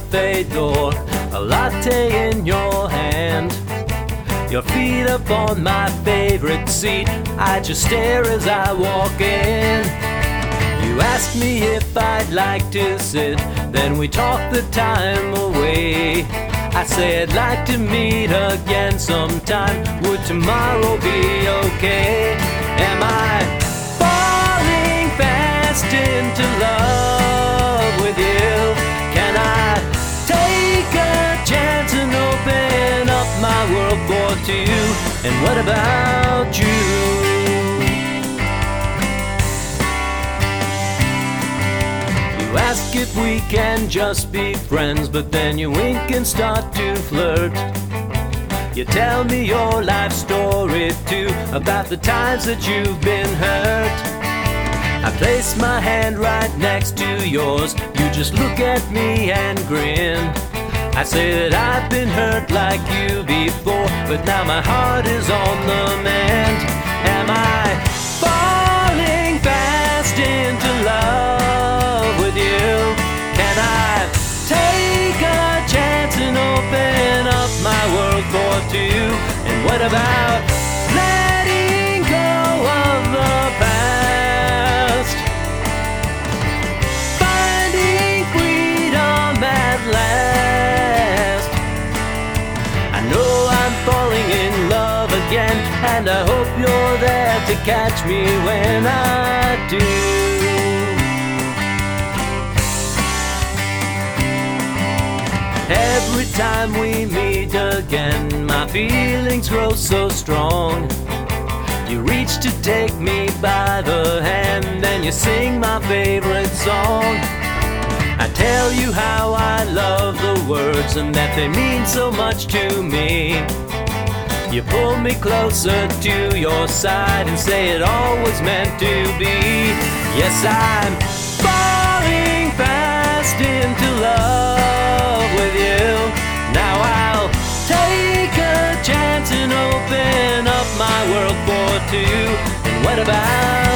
cafe door, a latte in your hand, your feet up on my favorite seat. I just stare as I walk in. You asked me if I'd like to sit, then we talked the time away. I said I'd like to meet again sometime. Would tomorrow be okay? Am I falling fast into love with you? Can I take a chance and open up my world more to you? And what about you? You ask if we can just be friends, but then you wink and start to flirt. You tell me your life story too, about the times that you've been hurt. I place my hand right next to yours. You just look at me and grin. I say that I've been hurt like you before, but now my heart is on the mend. Am I falling fast into love with you? Can I take a chance and open up my world for two? And what about letting go of the past, finding freedom at last? I know I'm falling in love again, and I hope you're there to catch me when I do. Every time we meet again, my feelings grow so strong. You reach to take me by the hand, and you sing my favorite song. I tell you how I love the words and that they mean so much to me. You pull me closer to your side and say it always meant to be. Yes, I'm falling fast into love with you. Now I'll take a chance and open up my world for two. And what about